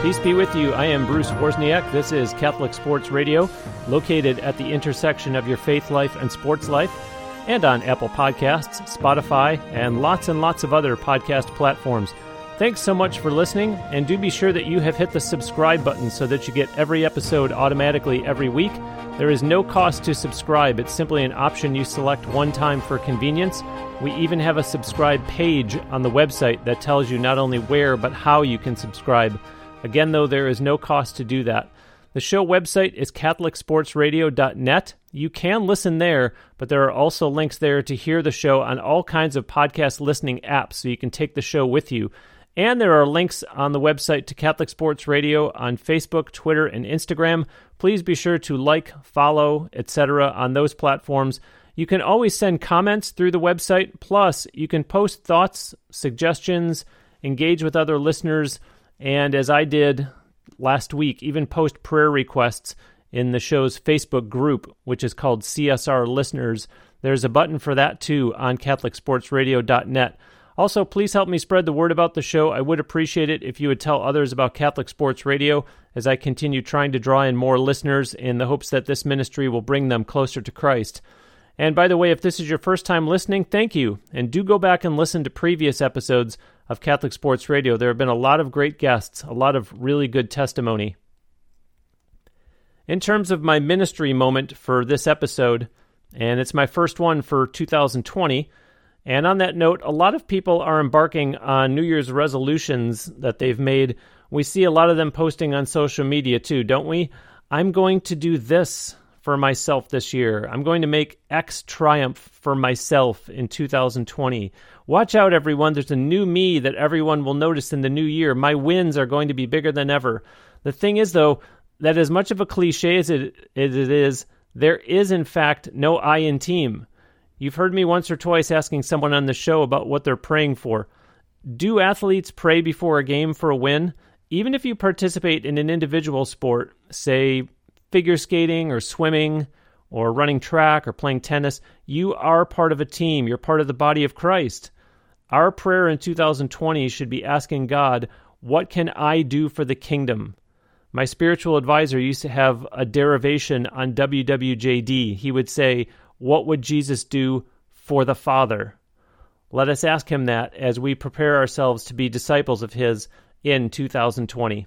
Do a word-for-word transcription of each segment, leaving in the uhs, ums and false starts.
Peace be with you. I am Bruce Wozniak. This is Catholic Sports Radio, located at the intersection of your faith life and sports life, and on Apple Podcasts, Spotify, and lots and lots of other podcast platforms. Thanks so much for listening, and do be sure that you have hit the subscribe button so that you get every episode automatically every week. There is no cost to subscribe. It's simply an option you select one time for convenience. We even have a subscribe page on the website that tells you not only where, but how you can subscribe. Again, though, there is no cost to do that. The show website is catholic sports radio dot net. You can listen there, but there are also links there to hear the show on all kinds of podcast listening apps, so you can take the show with you. And there are links on the website to Catholic Sports Radio on Facebook, Twitter, and Instagram. Please be sure to like, follow, et cetera on those platforms. You can always send comments through the website. Plus, you can post thoughts, suggestions, engage with other listeners, and as I did last week, even post prayer requests in the show's Facebook group, which is called C S R Listeners. There's a button for that too on catholic sports radio dot net. Also, please help me spread the word about the show. I would appreciate it if you would tell others about Catholic Sports Radio as I continue trying to draw in more listeners in the hopes that this ministry will bring them closer to Christ. And by the way, if this is your first time listening, thank you. And do go back and listen to previous episodes of Catholic Sports Radio. There have been a lot of great guests, a lot of really good testimony. In terms of my ministry moment for this episode, and it's my first one for two thousand twenty, and on that note, a lot of people are embarking on New Year's resolutions that they've made. We see a lot of them posting on social media too, don't we? I'm going to do this for myself this year. I'm going to make X triumph for myself in two thousand twenty. Watch out, everyone. There's a new me that everyone will notice in the new year. My wins are going to be bigger than ever. The thing is, though, that as much of a cliche as it, as it is, there is, in fact, no I in team. You've heard me once or twice asking someone on the show about what they're praying for. Do athletes pray before a game for a win? Even if you participate in an individual sport, say figure skating or swimming or running track or playing tennis, you are part of a team. You're part of the body of Christ. Our prayer in two thousand twenty should be asking God, what can I do for the kingdom? My spiritual advisor used to have a derivation on W W J D. He would say, what would Jesus do for the Father? Let us ask him that as we prepare ourselves to be disciples of his in two thousand twenty.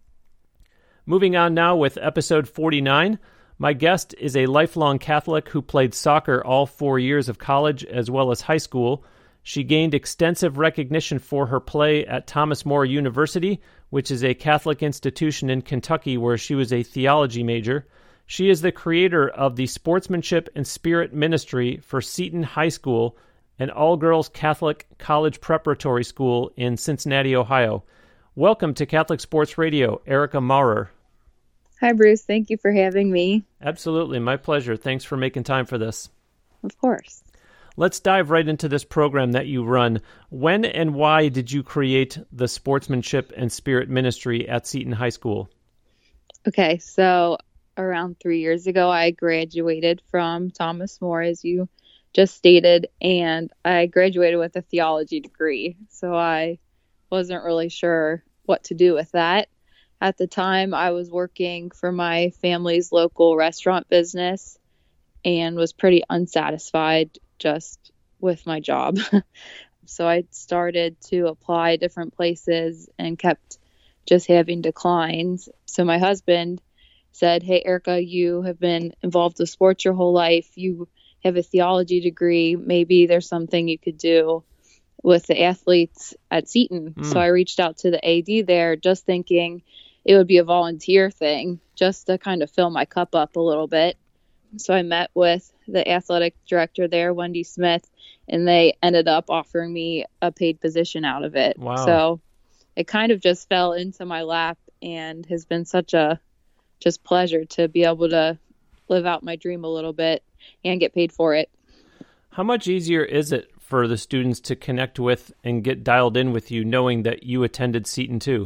Moving on now with episode forty-nine. My guest is a lifelong Catholic who played soccer all four years of college as well as high school. She gained extensive recognition for her play at Thomas More University, which is a Catholic institution in Kentucky where she was a theology major. She is the creator of the Sportsmanship and Spirit Ministry for Seton High School, an all-girls Catholic college preparatory school in Cincinnati, Ohio. Welcome to Catholic Sports Radio, Erica Maurer. Hi, Bruce. Thank you for having me. Absolutely. My pleasure. Thanks for making time for this. Of course. Let's dive right into this program that you run. When and why did you create the Sportsmanship and Spirit Ministry at Seton High School? Okay, so around three years ago, I graduated from Thomas More, as you just stated, and I graduated with a theology degree. So I wasn't really sure what to do with that. At the time, I was working for my family's local restaurant business and was pretty unsatisfied just with my job. So I started to apply different places and kept just having declines. So my husband said, hey, Erica, you have been involved with sports your whole life. You have a theology degree. Maybe there's something you could do with the athletes at Seton. Mm. So I reached out to the A D there just thinking it would be a volunteer thing just to kind of fill my cup up a little bit. So I met with the athletic director there, Wendy Smith, and they ended up offering me a paid position out of it. Wow. So it kind of just fell into my lap and has been such a just pleasure to be able to live out my dream a little bit and get paid for it. How much easier is it for the students to connect with and get dialed in with you knowing that you attended Seton too?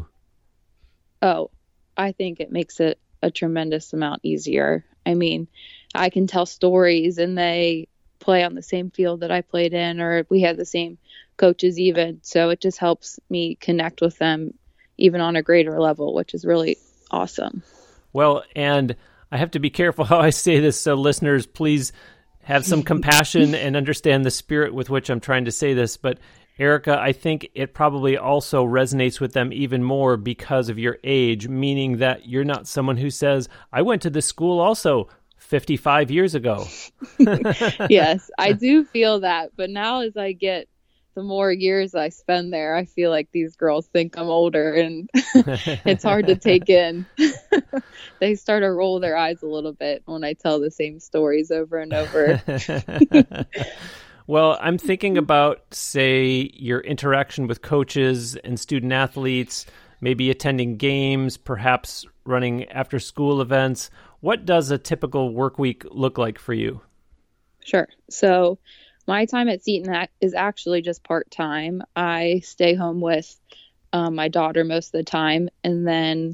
Oh, I think it makes it a tremendous amount easier. I mean, I can tell stories and they play on the same field that I played in, or we had the same coaches even. So it just helps me connect with them even on a greater level, which is really awesome. Well, and I have to be careful how I say this, so listeners, please have some compassion and understand the spirit with which I'm trying to say this. But Erica, I think it probably also resonates with them even more because of your age, meaning that you're not someone who says, I went to this school also fifty-five years ago. Yes, I do feel that. But now as I get the more years I spend there, I feel like these girls think I'm older, and it's hard to take in. They start to roll their eyes a little bit when I tell the same stories over and over. Well, I'm thinking about, say, your interaction with coaches and student athletes, maybe attending games, perhaps running after-school events. What does a typical work week look like for you? Sure. So my time at Seton is actually just part-time. I stay home with um, my daughter most of the time. And then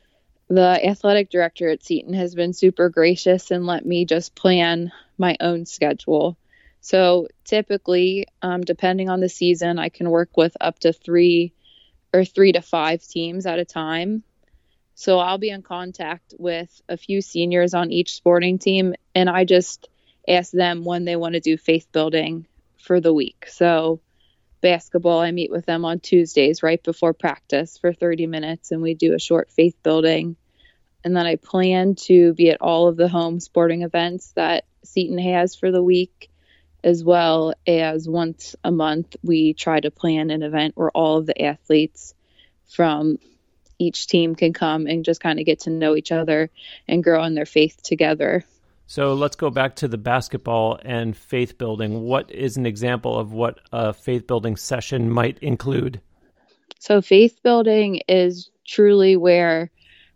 the athletic director at Seton has been super gracious and let me just plan my own schedule. So typically, um, depending on the season, I can work with up to three or three to five teams at a time. So I'll be in contact with a few seniors on each sporting team, and I just ask them when they want to do faith building for the week. So basketball, I meet with them on Tuesdays right before practice for thirty minutes, and we do a short faith building. And then I plan to be at all of the home sporting events that Seton has for the week, as well as once a month, we try to plan an event where all of the athletes from each team can come and just kind of get to know each other and grow in their faith together. So let's go back to the basketball and faith building. What is an example of what a faith building session might include? So faith building is truly where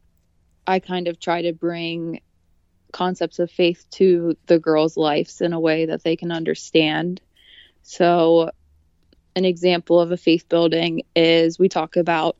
I kind of try to bring concepts of faith to the girls' lives in a way that they can understand. So an example of a faith building is we talk about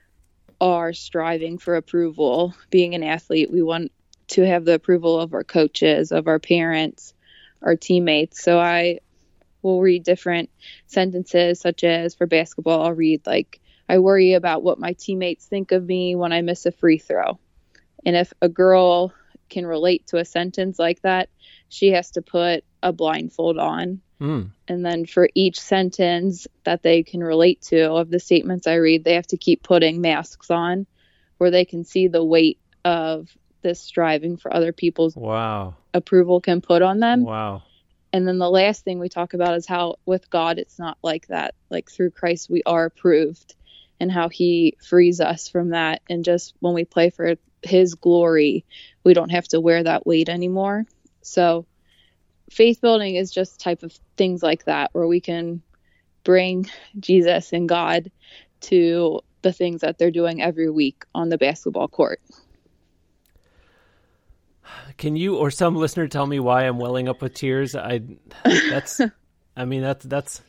our striving for approval. Being an athlete, we want to have the approval of our coaches, of our parents, our teammates. So I will read different sentences, such as for basketball, I'll read like, I worry about what my teammates think of me when I miss a free throw. And if a girl can relate to a sentence like that, she has to put a blindfold on. Mm. And then for each sentence that they can relate to of the statements I read, they have to keep putting masks on where they can see the weight of this striving for other people's wow. approval can put on them. Wow. And then the last thing we talk about is how with God, it's not like that. Like through Christ, we are approved, and how he frees us from that. And just when we play for his glory, we don't have to wear that weight anymore. So faith building is just type of things like that, where we can bring Jesus and God to the things that they're doing every week on the basketball court. Can you or some listener tell me why I'm welling up with tears? I that's I mean that's that's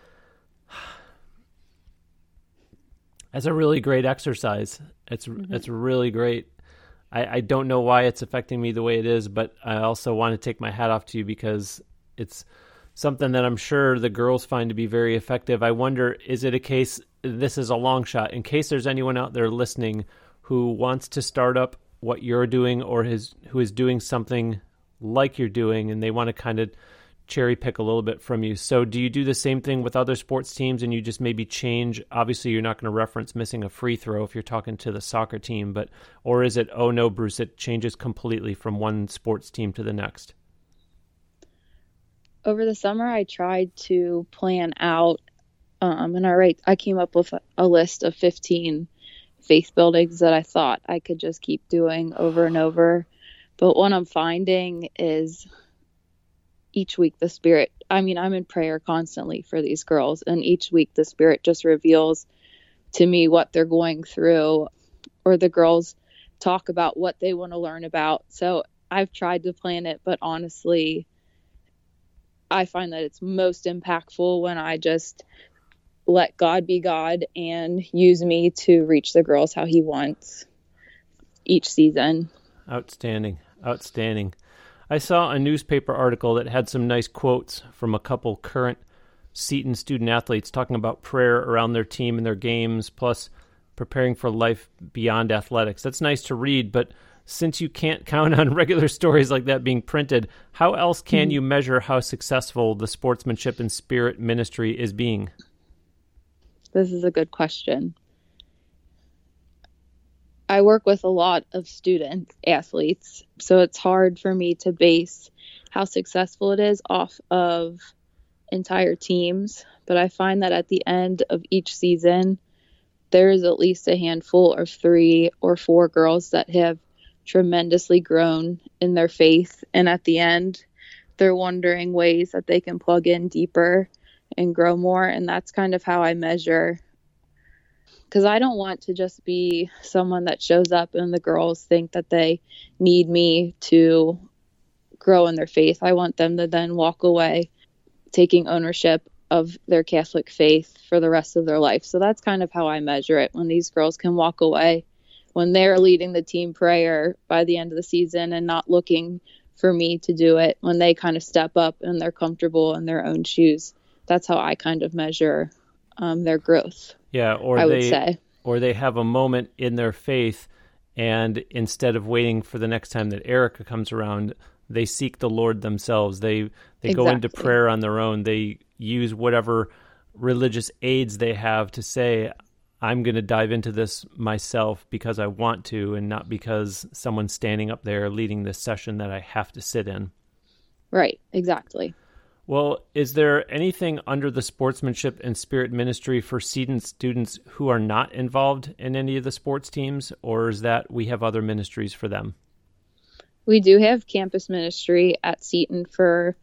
that's a really great exercise. It's mm-hmm. it's really great. I, I don't know why it's affecting me the way it is, but I also want to take my hat off to you because it's something that I'm sure the girls find to be very effective. I wonder, is it a case, this is a long shot, in case there's anyone out there listening who wants to start up what you're doing or his, who is doing something like you're doing, and they want to kind of cherry pick a little bit from you. So do you do the same thing with other sports teams, and you just maybe change? Obviously, you're not going to reference missing a free throw if you're talking to the soccer team, but or is it, oh no, Bruce, it changes completely from one sports team to the next? Over the summer, I tried to plan out, um, and I write, I came up with a, a list of fifteen faith buildings that I thought I could just keep doing over and over. But what I'm finding is each week the Spirit, I mean, I'm in prayer constantly for these girls, and each week the Spirit just reveals to me what they're going through, or the girls talk about what they want to learn about. So I've tried to plan it, but honestly, I find that it's most impactful when I just let God be God and use me to reach the girls how he wants each season. Outstanding. Outstanding. I saw a newspaper article that had some nice quotes from a couple current Seton student athletes talking about prayer around their team and their games, plus preparing for life beyond athletics. That's nice to read, but since you can't count on regular stories like that being printed, how else can you measure how successful the Sportsmanship and Spirit ministry is being? This is a good question. I work with a lot of student athletes, so it's hard for me to base how successful it is off of entire teams. But I find that at the end of each season, there is at least a handful of three or four girls that have tremendously grown in their faith. And at the end, they're wondering ways that they can plug in deeper and grow more. And that's kind of how I measure, because I don't want to just be someone that shows up and the girls think that they need me to grow in their faith. I want them to then walk away taking ownership of their Catholic faith for the rest of their life. So that's kind of how I measure it, when these girls can walk away, when they're leading the team prayer by the end of the season and not looking for me to do it, when they kind of step up and they're comfortable in their own shoes. That's how I kind of measure um, their growth. Yeah, or I they, would say. Or they have a moment in their faith, and instead of waiting for the next time that Erica comes around, they seek the Lord themselves. They they Exactly. go into prayer on their own. They use whatever religious aids they have to say, I'm going to dive into this myself because I want to, and not because someone's standing up there leading this session that I have to sit in. Right, exactly. Well, is there anything under the Sportsmanship and Spirit ministry for Seton students who are not involved in any of the sports teams, or is that we have other ministries for them? We do have campus ministry at Seton for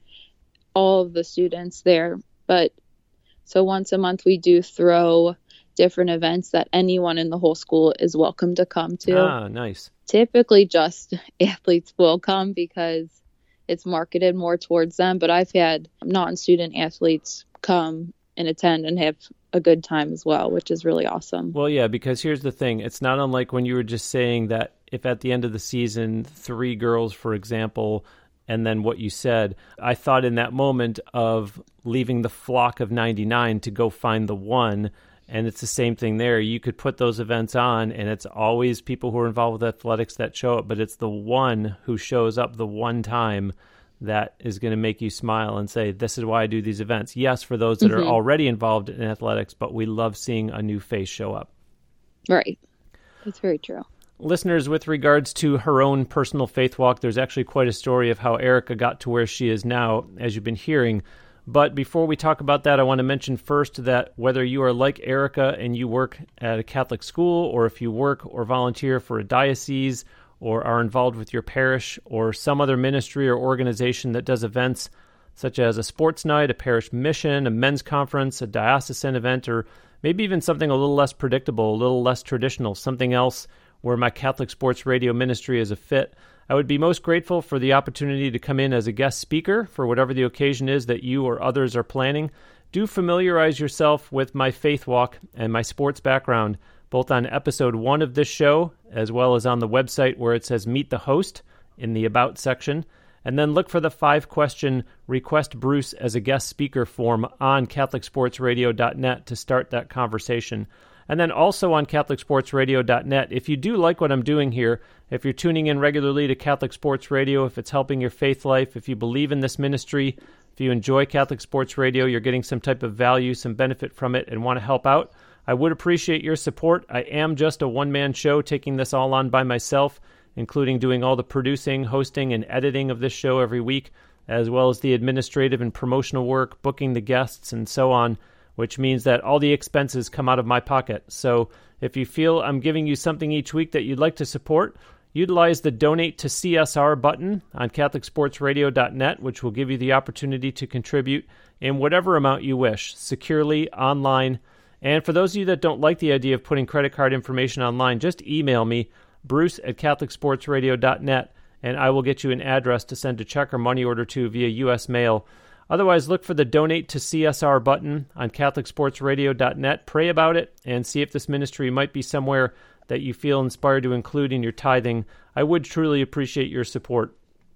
all of the students there, but so once a month we do throw different events that anyone in the whole school is welcome to come to. Ah, nice. Typically just athletes will come because it's marketed more towards them, but I've had non-student athletes come and attend and have a good time as well, which is really awesome. Well, yeah, because here's the thing. It's not unlike when you were just saying that if at the end of the season, three girls, for example, and then what you said, I thought in that moment of leaving the flock of ninety-nine to go find the one. And it's the same thing there. You could put those events on, and it's always people who are involved with athletics that show up, but it's the one who shows up the one time that is going to make you smile and say, this is why I do these events. Yes, for those that mm-hmm. are already involved in athletics, but we love seeing a new face show up. Right. That's very true. Listeners, with regards to her own personal faith walk, there's actually quite a story of how Erica got to where she is now, as you've been hearing. But before we talk about that, I want to mention first that whether you are like Erica and you work at a Catholic school, or if you work or volunteer for a diocese, or are involved with your parish, or some other ministry or organization that does events such as a sports night, a parish mission, a men's conference, a diocesan event, or maybe even something a little less predictable, a little less traditional, something else where my Catholic Sports Radio ministry is a fit, I would be most grateful for the opportunity to come in as a guest speaker for whatever the occasion is that you or others are planning. Do familiarize yourself with my faith walk and my sports background, both on episode one of this show, as well as on the website where it says Meet the Host in the About section. And then look for the five-question Request Bruce as a Guest Speaker form on Catholic Sports Radio dot net to start that conversation. And then also on Catholic Sports Radio dot net, if you do like what I'm doing here, if you're tuning in regularly to Catholic Sports Radio, if it's helping your faith life, if you believe in this ministry, if you enjoy Catholic Sports Radio, you're getting some type of value, some benefit from it, and want to help out, I would appreciate your support. I am just a one-man show taking this all on by myself, including doing all the producing, hosting, and editing of this show every week, as well as the administrative and promotional work, booking the guests, and so on, which means that all the expenses come out of my pocket. So if you feel I'm giving you something each week that you'd like to support, utilize the Donate to C S R button on Catholic Sports Radio dot net, which will give you the opportunity to contribute in whatever amount you wish, securely, online. And for those of you that don't like the idea of putting credit card information online, just email me, Bruce at Catholic Sports Radio dot net, and I will get you an address to send a check or money order to via U S mail. Otherwise, look for the Donate to C S R button on Catholic Sports Radio dot net. Pray about it and see if this ministry might be somewhere that you feel inspired to include in your tithing. I would truly appreciate your support.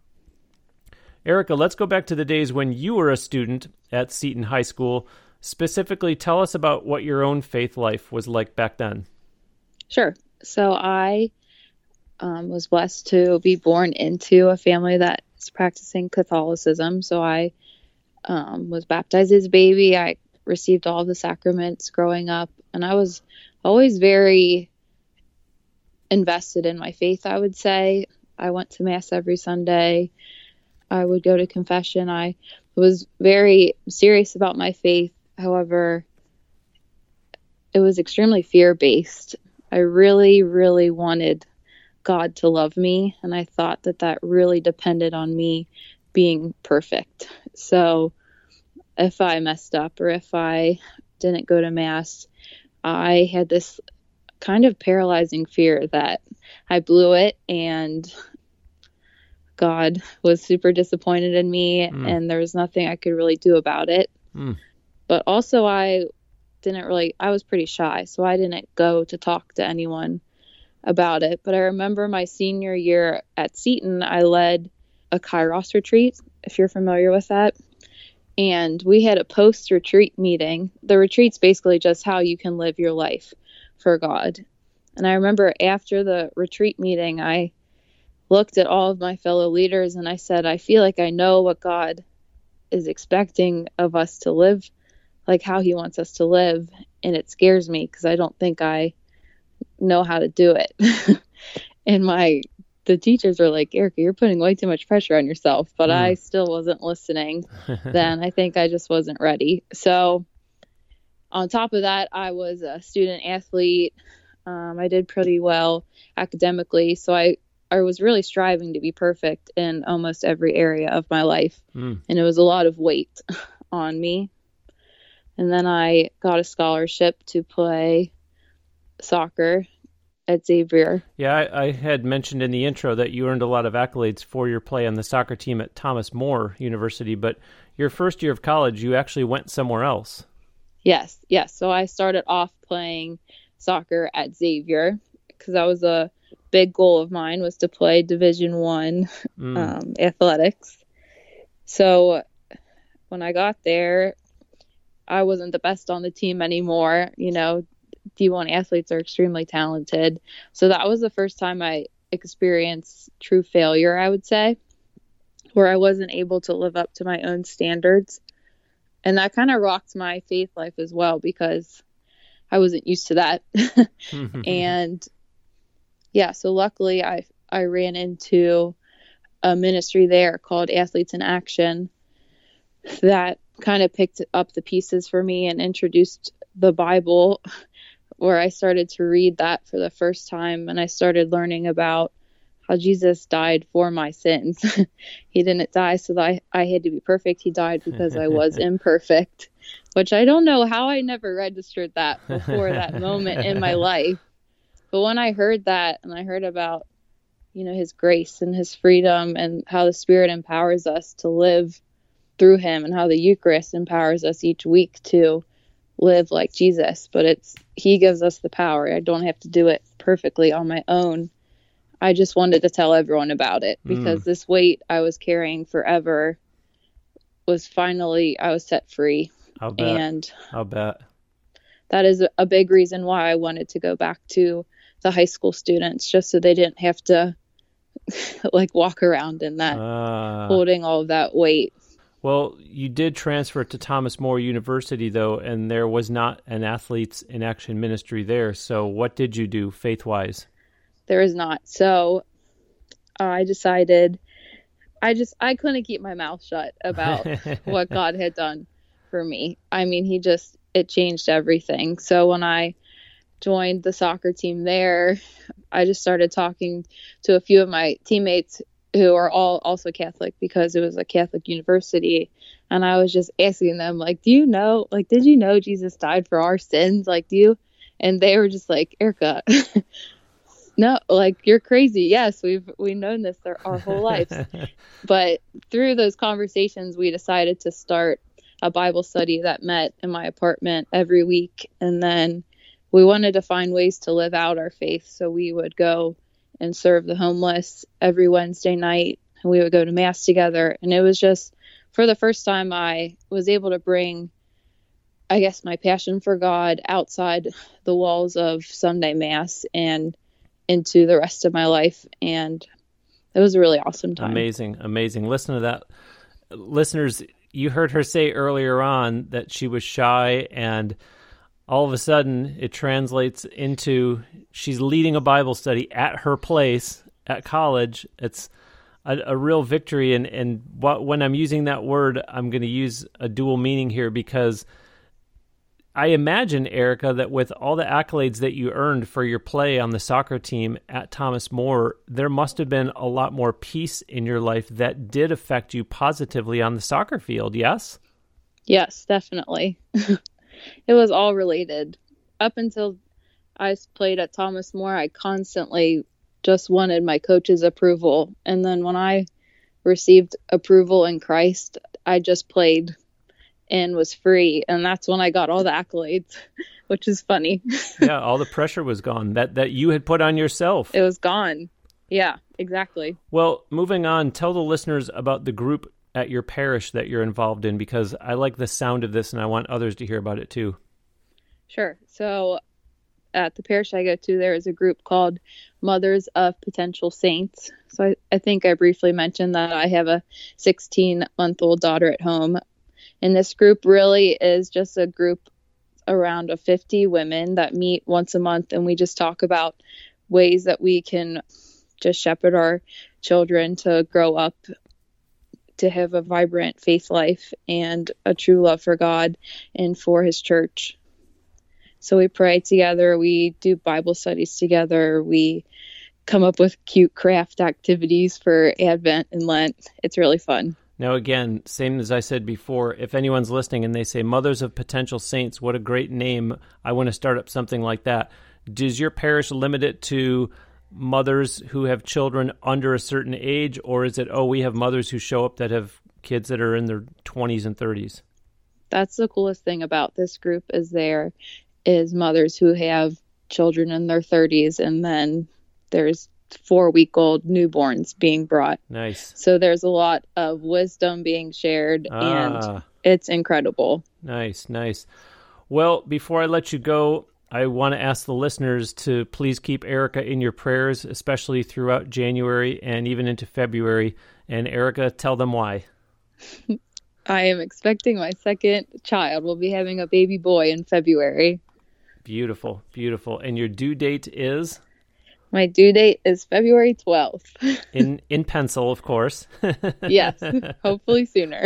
Erica, let's go back to the days when you were a student at Seton High School. Specifically, tell us about what your own faith life was like back then. Sure. So I um, was blessed to be born into a family that is practicing Catholicism. So I um, was baptized as a baby. I received all the sacraments growing up, and I was always very invested in my faith, I would say. I went to Mass every Sunday. I would go to confession. I was very serious about my faith. However, it was extremely fear-based. I really, really wanted God to love me, and I thought that that really depended on me being perfect. So if I messed up or if I didn't go to Mass, I had this kind of paralyzing fear that I blew it and God was super disappointed in me mm. and there was nothing I could really do about it. Mm. But also I didn't really, I was pretty shy, so I didn't go to talk to anyone about it. But I remember my senior year at Seton, I led a Kairos retreat, if you're familiar with that. And we had a post-retreat meeting. The retreat's basically just how you can live your life for God. And I remember after the retreat meeting, I looked at all of my fellow leaders and I said, I feel like I know what God is expecting of us to live, like how he wants us to live. And it scares me because I don't think I know how to do it. And my the teachers were like, Erica, you're putting way too much pressure on yourself. But mm. I still wasn't listening then. I think I just wasn't ready. So on top of that, I was a student athlete. Um, I did pretty well academically. So I, I was really striving to be perfect in almost every area of my life. Mm. And it was a lot of weight on me. And then I got a scholarship to play soccer at Xavier. Yeah, I, I had mentioned in the intro that you earned a lot of accolades for your play on the soccer team at Thomas More University, but your first year of college, you actually went somewhere else. Yes, yes. So I started off playing soccer at Xavier because that was a big goal of mine, was to play Division One mm. um, athletics. So when I got there, I wasn't the best on the team anymore. You know, D one athletes are extremely talented. So that was the first time I experienced true failure, I would say, where I wasn't able to live up to my own standards. And that kind of rocked my faith life as well because I wasn't used to that. And yeah, so luckily I I ran into a ministry there called Athletes in Action that kind of picked up the pieces for me and introduced the Bible, where I started to read that for the first time, and I started learning about how Jesus died for my sins. He didn't die so that I, I had to be perfect. He died because I was imperfect, which I don't know how I never registered that before that moment in my life. But when I heard that, and I heard about, you know, his grace and his freedom and how the Spirit empowers us to live through him and how the Eucharist empowers us each week to live like Jesus, but it's he gives us the power. I don't have to do it perfectly on my own. I just wanted to tell everyone about it because mm. this weight I was carrying forever was finally, I was set free. I'll bet. And I'll bet. That is a big reason why I wanted to go back to the high school students, just so they didn't have to like walk around in that, uh. holding all of that weight. Well, you did transfer to Thomas More University, though, and there was not an Athletes in Action ministry there. So what did you do faith-wise? There is not. So uh, I decided, I just, I couldn't keep my mouth shut about what God had done for me. I mean, he just, it changed everything. So when I joined the soccer team there, I just started talking to a few of my teammates who are all also Catholic because it was a Catholic university. And I was just asking them, like, do you know, like, did you know Jesus died for our sins? Like, do you? And they were just like, Erica, no, like, you're crazy. Yes, we've, we've known this our, our whole lives. But through those conversations, we decided to start a Bible study that met in my apartment every week. And then we wanted to find ways to live out our faith. So we would go and serve the homeless every Wednesday night. And we would go to Mass together. And it was just, for the first time, I was able to bring I guess, my passion for God outside the walls of Sunday Mass and into the rest of my life. And it was a really awesome time. Amazing, amazing. Listen to that. Listeners, you heard her say earlier on that she was shy, and all of a sudden it translates into she's leading a Bible study at her place at college. It's a, a real victory. And, and what, when I'm using that word, I'm going to use a dual meaning here, because I imagine, Erica, that with all the accolades that you earned for your play on the soccer team at Thomas More, there must have been a lot more peace in your life that did affect you positively on the soccer field, yes? Yes, definitely. It was all related. Up until I played at Thomas More, I constantly just wanted my coach's approval. And then when I received approval in Christ, I just played and was free, and that's when I got all the accolades, which is funny. Yeah, all the pressure was gone that that you had put on yourself. It was gone. Yeah, exactly. Well, moving on, tell the listeners about the group at your parish that you're involved in, because I like the sound of this and I want others to hear about it too. Sure. So at the parish I go to, there is a group called Mothers of Potential Saints. So I, I think I briefly mentioned that I have a sixteen-month-old daughter at home. And this group really is just a group around of fifty women that meet once a month, and we just talk about ways that we can just shepherd our children to grow up to have a vibrant faith life and a true love for God and for His church. So we pray together, we do Bible studies together, we come up with cute craft activities for Advent and Lent. It's really fun. Now, again, same as I said before, if anyone's listening and they say Mothers of Potential Saints, what a great name. I want to start up something like that. Does your parish limit it to mothers who have children under a certain age, or is it, oh, we have mothers who show up that have kids that are in their twenties and thirties? That's the coolest thing about this group, is there is mothers who have children in their thirties, and then there's four-week-old newborns being brought. Nice. So there's a lot of wisdom being shared, ah. and it's incredible. Nice, nice. Well, before I let you go, I want to ask the listeners to please keep Erica in your prayers, especially throughout January and even into February. And Erica, tell them why. I am expecting my second child. We'll be having a baby boy in February. Beautiful, beautiful. And your due date is? My due date is February twelfth. in in pencil, of course. Yes, hopefully sooner.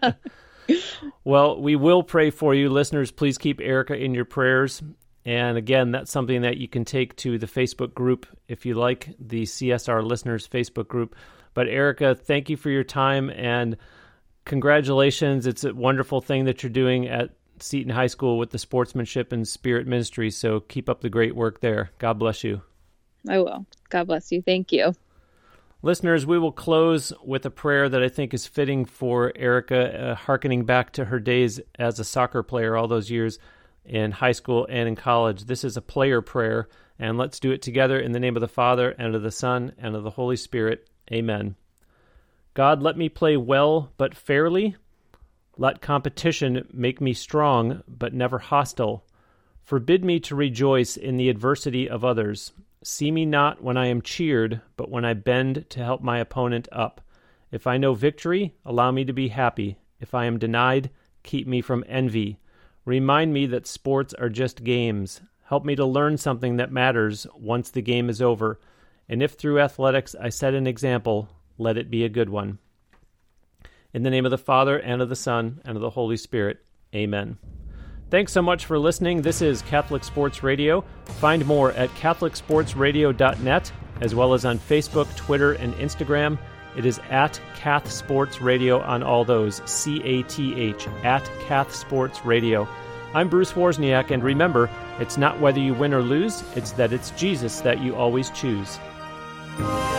Well, we will pray for you. Listeners, please keep Erica in your prayers. And again, that's something that you can take to the Facebook group if you like, the C S R Listeners Facebook group. But Erica, thank you for your time, and congratulations. It's a wonderful thing that you're doing at Seton High School with the Sportsmanship and Spirit Ministry. So keep up the great work there. God bless you. I will. God bless you. Thank you. Listeners, we will close with a prayer that I think is fitting for Erica, uh, hearkening back to her days as a soccer player all those years in high school and in college. This is a player prayer, and let's do it together in the name of the Father, and of the Son, and of the Holy Spirit. Amen. God, let me play well but fairly. Let competition make me strong but never hostile. Forbid me to rejoice in the adversity of others. See me not when I am cheered, but when I bend to help my opponent up. If I know victory, allow me to be happy. If I am denied, keep me from envy. Remind me that sports are just games. Help me to learn something that matters once the game is over. And if through athletics I set an example, let it be a good one. In the name of the Father, and of the Son, and of the Holy Spirit. Amen. Thanks so much for listening. This is Catholic Sports Radio. Find more at catholic sports radio dot net, as well as on Facebook, Twitter, and Instagram. It is at Cath Sports Radio on all those, C A T H, at Cath Sports Radio. I'm Bruce Wozniak, and remember, it's not whether you win or lose, it's that it's Jesus that you always choose.